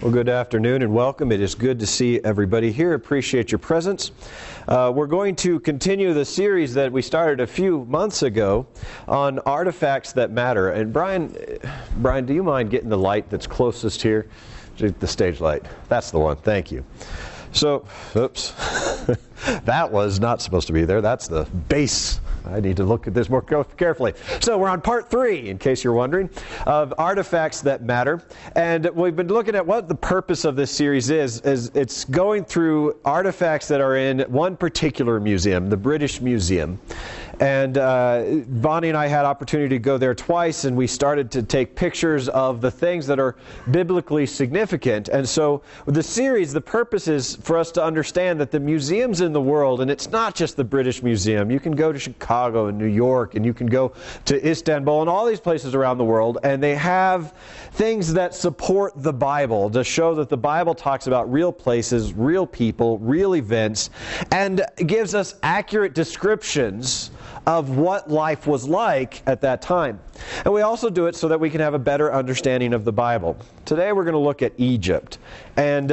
Well, good afternoon and welcome. It is good to see everybody here. Appreciate your presence. We're going to continue the series that we started a few months ago on artifacts that matter. And Brian, do you mind getting the light that's closest here? The stage light. That's the one. Thank you. So, oops. That was not supposed to be there. That's the base. I need to look at this more carefully. So we're on part 3, in case you're wondering, of artifacts that matter. And we've been looking at what the purpose of this series is it's going through artifacts that are in one particular museum, the British Museum. And Bonnie and I had opportunity to go there twice, and we started to take pictures of the things that are biblically significant. And so the series, the purpose is for us to understand that the museums in the world, and it's not just the British Museum. You can go to Chicago and New York, and you can go to Istanbul and all these places around the world, and they have things that support the Bible to show that the Bible talks about real places, real people, real events, and gives us accurate descriptions of what life was like at that time. And we also do it so that we can have a better understanding of the Bible. Today we're going to look at Egypt. And,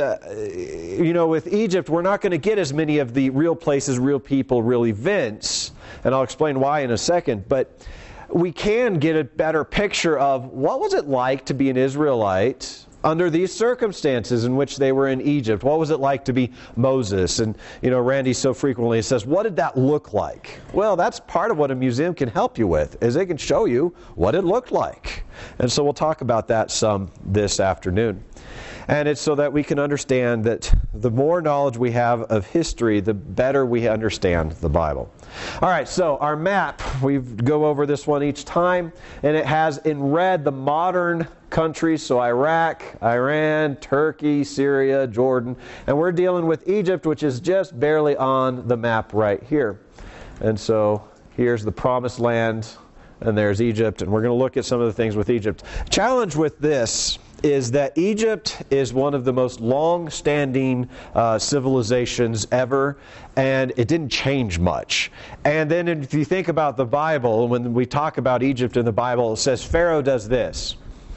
with Egypt, we're not going to get as many of the real places, real people, real events. And I'll explain why in a second. But we can get a better picture of what was it like to be an Israelite under these circumstances in which they were in Egypt. What was it like to be Moses? And, Randy so frequently says, what did that look like? Well, that's part of what a museum can help you with, is they can show you what it looked like. And so we'll talk about that some this afternoon. And it's so that we can understand that the more knowledge we have of history, the better we understand the Bible. All right, so our map, we go over this one each time, and it has in red the modern countries, so Iraq, Iran, Turkey, Syria, Jordan, and we're dealing with Egypt, which is just barely on the map right here. And so here's the Promised Land, and there's Egypt, and we're going to look at some of the things with Egypt. Challenge with this is that Egypt is one of the most long-standing civilizations ever, and it didn't change much. And then if you think about the Bible, when we talk about Egypt in the Bible, it says Pharaoh does this.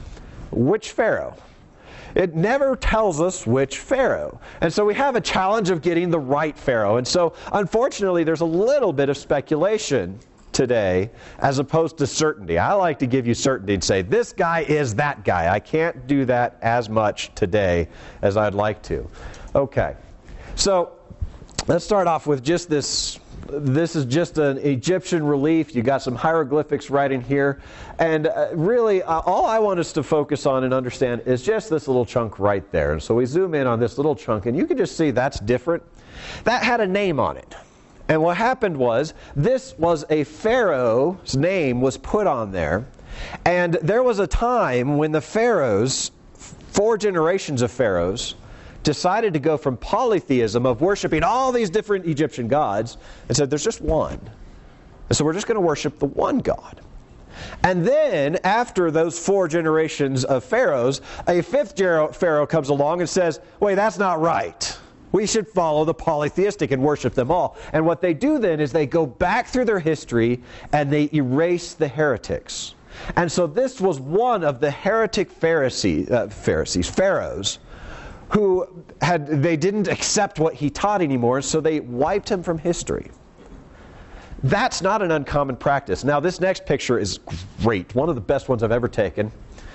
Which Pharaoh? It never tells us which Pharaoh. And so we have a challenge of getting the right Pharaoh. And so, unfortunately, there's a little bit of speculation today as opposed to certainty. I like to give you certainty and say, this guy is that guy. I can't do that as much today as I'd like to. Okay, so let's start off with just this. This is just an Egyptian relief. You got some hieroglyphics right in here. And really, all I want us to focus on and understand is just this little chunk right there. And so we zoom in on this little chunk, and you can just see that's different. That had a name on it. And what happened was, this was a pharaoh's name was put on there. And there was a time when the pharaohs, 4 generations of pharaohs, decided to go from polytheism of worshiping all these different Egyptian gods and said, there's just one. And so we're just going to worship the one God. And then, after those 4 generations of pharaohs, a 5th pharaoh comes along and says, wait, that's not right. We should follow the polytheistic and worship them all. And what they do then is they go back through their history and they erase the heretics. And so this was one of the heretic pharaohs, who they didn't accept what he taught anymore, so they wiped him from history. That's not an uncommon practice. Now, this next picture is great. One of the best ones I've ever taken.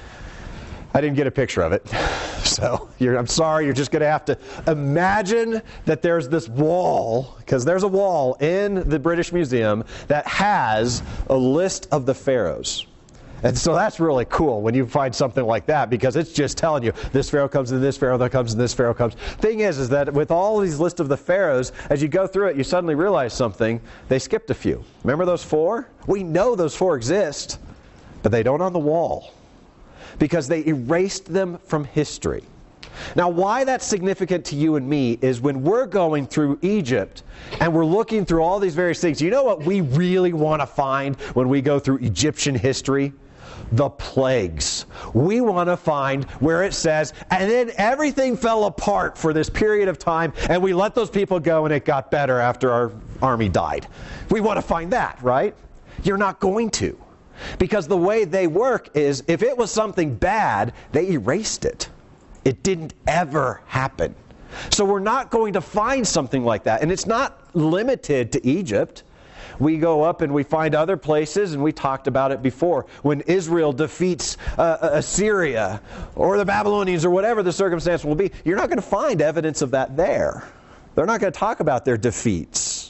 I didn't get a picture of it. So, I'm sorry, you're just going to have to imagine that there's this wall, because there's a wall in the British Museum that has a list of the pharaohs. And so that's really cool when you find something like that, because it's just telling you this pharaoh comes and this pharaoh that comes and this pharaoh comes. Thing is that with all these lists of the pharaohs, as you go through it, you suddenly realize something. They skipped a few. Remember those 4? We know those 4 exist, but they don't on the wall, because they erased them from history. Now, why that's significant to you and me is when we're going through Egypt and we're looking through all these various things, you know what we really want to find when we go through Egyptian history? The plagues. We want to find where it says, and then everything fell apart for this period of time, and we let those people go and it got better after our army died. We want to find that, right? You're not going to. Because the way they work is, if it was something bad, they erased it. It didn't ever happen. So we're not going to find something like that. And it's not limited to Egypt. We go up and we find other places, and we talked about it before. When Israel defeats Assyria or the Babylonians or whatever the circumstance will be, you're not going to find evidence of that there. They're not going to talk about their defeats.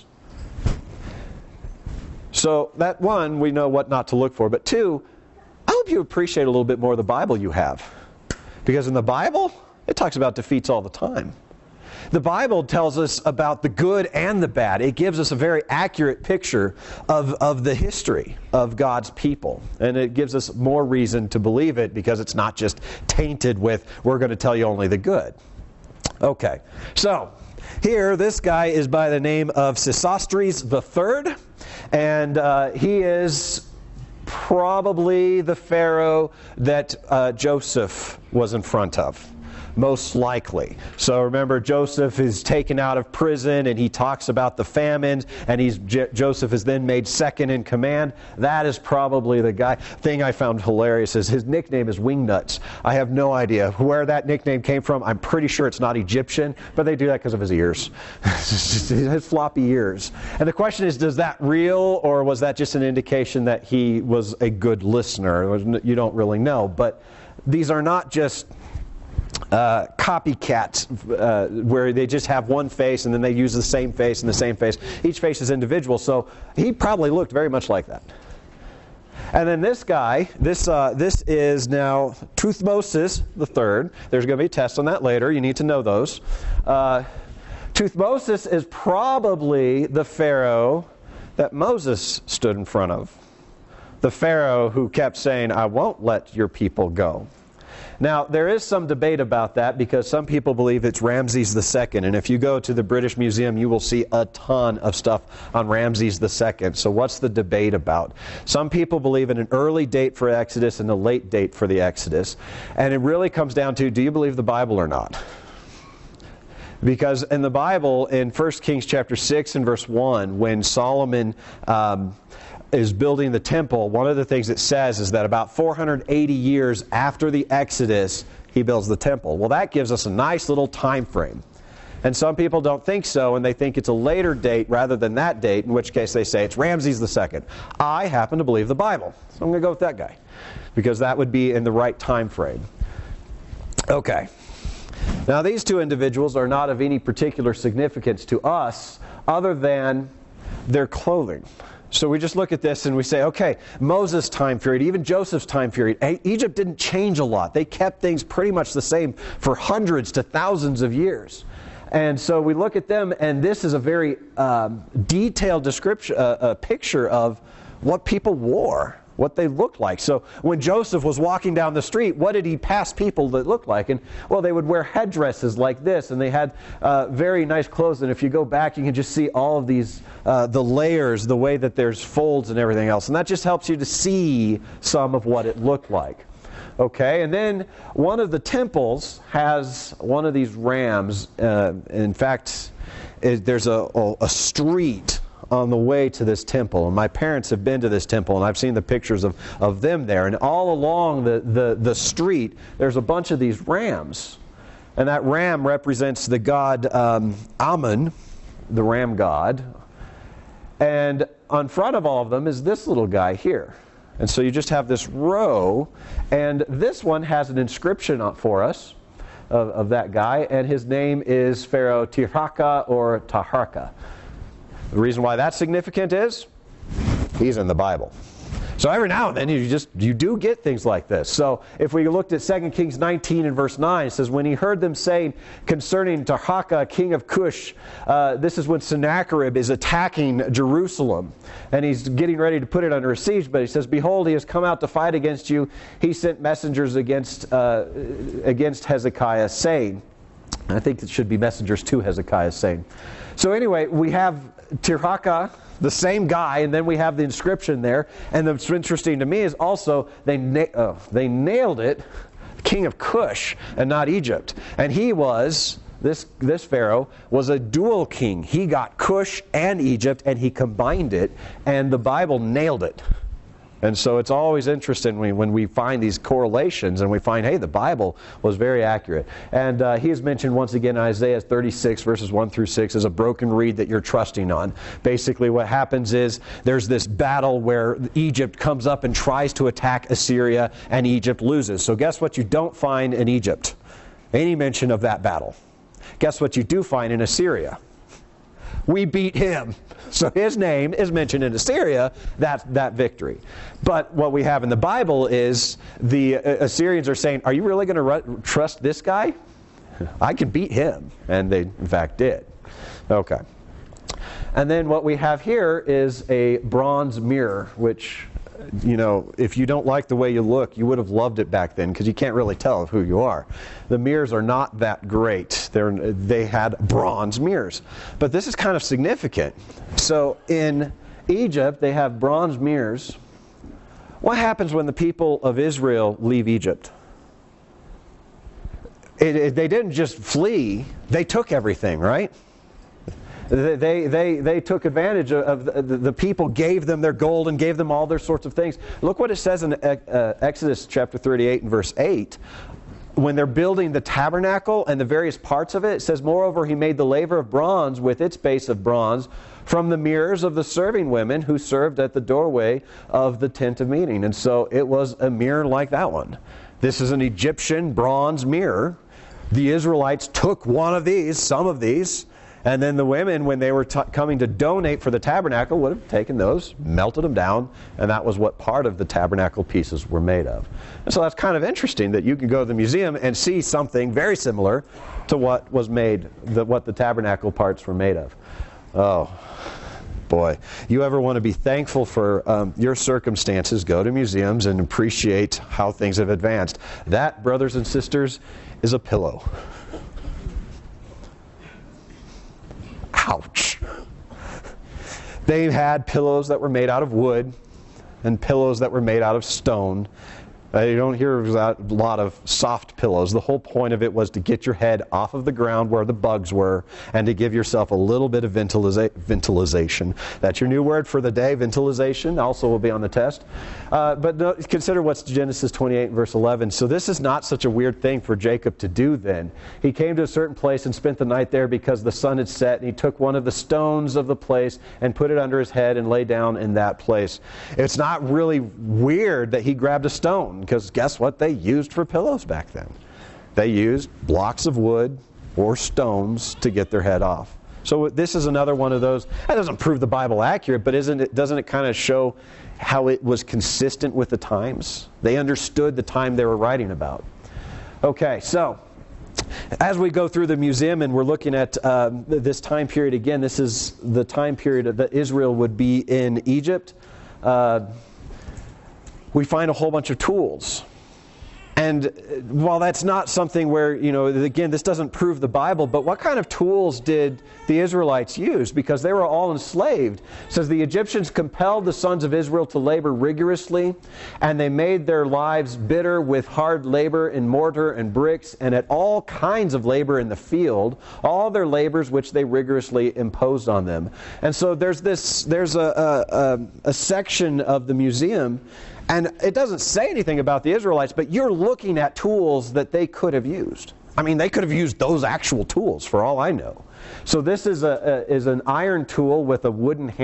So that one, we know what not to look for. But two, I hope you appreciate a little bit more of the Bible you have. Because in the Bible, it talks about defeats all the time. The Bible tells us about the good and the bad. It gives us a very accurate picture of the history of God's people. And it gives us more reason to believe it because it's not just tainted with, we're going to tell you only the good. Okay, so here this guy is by the name of Sesostris III. And he is probably the Pharaoh that Joseph was in front of. Most likely. So remember, Joseph is taken out of prison and he talks about the famines, and Joseph is then made second in command. That is probably the guy. Thing I found hilarious is his nickname is Wingnuts. I have no idea where that nickname came from. I'm pretty sure it's not Egyptian, but they do that because of his ears. His floppy ears. And the question is, does that real, or was that just an indication that he was a good listener? You don't really know. But these are not just copycats where they just have one face and then they use the same face and the same face. Each face is individual, so he probably looked very much like that. And then this guy, this is now Thutmosis III. There's going to be a test on that later. You need to know those. Thutmosis is probably the Pharaoh that Moses stood in front of. The Pharaoh who kept saying, I won't let your people go. Now, there is some debate about that because some people believe it's Ramses II. And if you go to the British Museum, you will see a ton of stuff on Ramses II. So what's the debate about? Some people believe in an early date for Exodus and a late date for the Exodus. And it really comes down to, do you believe the Bible or not? Because in the Bible, in 1 Kings chapter 6 and verse 1, when Solomon is building the temple, one of the things it says is that about 480 years after the Exodus, he builds the temple. Well, that gives us a nice little time frame. And some people don't think so, and they think it's a later date rather than that date, in which case they say it's Ramses II. I happen to believe the Bible, so I'm going to go with that guy, because that would be in the right time frame. Okay. Now, these two individuals are not of any particular significance to us other than their clothing. So we just look at this and we say, okay, Moses' time period, even Joseph's time period, Egypt didn't change a lot. They kept things pretty much the same for hundreds to thousands of years. And so we look at them, and this is a very detailed description, a picture of what people wore, what they looked like. So when Joseph was walking down the street, what did he pass people that looked like? And well, they would wear headdresses like this, and they had very nice clothes. And if you go back, you can just see all of these, the layers, the way that there's folds and everything else. And that just helps you to see some of what it looked like. Okay, and then one of the temples has one of these rams. In fact, there's a street on the way to this temple, and my parents have been to this temple, and I've seen the pictures of them there, and all along the street there's a bunch of these rams, and that ram represents the god Amun, the ram god, and on front of all of them is this little guy here. And so you just have this row, and this one has an inscription for us of that guy, and his name is Pharaoh Tirhaka or Taharka. The reason why that's significant is he's in the Bible. So every now and then you do get things like this. So if we looked at 2 Kings 19 and verse 9, it says, when he heard them saying concerning Tirhaka, king of Cush, this is when Sennacherib is attacking Jerusalem, and he's getting ready to put it under a siege, but he says, behold, he has come out to fight against you. He sent messengers against Hezekiah, saying, I think it should be messengers to Hezekiah, saying. So anyway, we have Tirhaka, the same guy, and then we have the inscription there. And what's interesting to me is also they nailed it, king of Cush and not Egypt. And he was, this Pharaoh was a dual king. He got Cush and Egypt, and he combined it, and the Bible nailed it. And so it's always interesting when we find these correlations and we find, hey, the Bible was very accurate. And he has mentioned once again Isaiah 36 verses 1 through 6 as a broken reed that you're trusting on. Basically what happens is there's this battle where Egypt comes up and tries to attack Assyria, and Egypt loses. So guess what you don't find in Egypt? Any mention of that battle. Guess what you do find in Assyria? We beat him. So his name is mentioned in Assyria, that victory. But what we have in the Bible is the Assyrians are saying, are you really going to trust this guy? I could beat him. And they, in fact, did. Okay. And then what we have here is a bronze mirror, which, you know, if you don't like the way you look, you would have loved it back then because you can't really tell who you are. The mirrors are not that great. They had bronze mirrors. But this is kind of significant. So in Egypt, they have bronze mirrors. What happens when the people of Israel leave Egypt? They didn't just flee, they took everything, right? They took advantage of the people, gave them their gold and gave them all their sorts of things. Look what it says in Exodus chapter 38 and verse 8. When they're building the tabernacle and the various parts of it, it says, moreover, he made the laver of bronze with its base of bronze from the mirrors of the serving women who served at the doorway of the tent of meeting. And so it was a mirror like that one. This is an Egyptian bronze mirror. The Israelites took one of these, some of these, and then the women, when they were coming to donate for the tabernacle, would have taken those, melted them down, and that was what part of the tabernacle pieces were made of. And so that's kind of interesting that you can go to the museum and see something very similar to what was made, what the tabernacle parts were made of. Oh, boy. You ever want to be thankful for your circumstances, go to museums and appreciate how things have advanced. That, brothers and sisters, is a pillow. Ouch. They had pillows that were made out of wood and pillows that were made out of stone. You don't hear a lot of soft pillows. The whole point of it was to get your head off of the ground where the bugs were and to give yourself a little bit of ventilization. That's your new word for the day, ventilization. Also will be on the test. But consider what's Genesis 28 verse 11. So this is not such a weird thing for Jacob to do then. He came to a certain place and spent the night there because the sun had set, and he took one of the stones of the place and put it under his head and lay down in that place. It's not really weird that he grabbed a stone, because guess what they used for pillows back then? They used blocks of wood or stones to get their head off. So this is another one of those. That doesn't prove the Bible accurate, but doesn't it kind of show how it was consistent with the times? They understood the time they were writing about. Okay, so as we go through the museum and we're looking at this time period again, this is the time period that Israel would be in Egypt. We find a whole bunch of tools. And while that's not something where, again, this doesn't prove the Bible, but what kind of tools did the Israelites use? Because they were all enslaved. It says the Egyptians compelled the sons of Israel to labor rigorously, and they made their lives bitter with hard labor in mortar and bricks, and at all kinds of labor in the field, all their labors which they rigorously imposed on them. And so there's a section of the museum, and it doesn't say anything about the Israelites, but you're looking at tools that they could have used. I mean, they could have used those actual tools for all I know. So this is an iron tool with a wooden handle.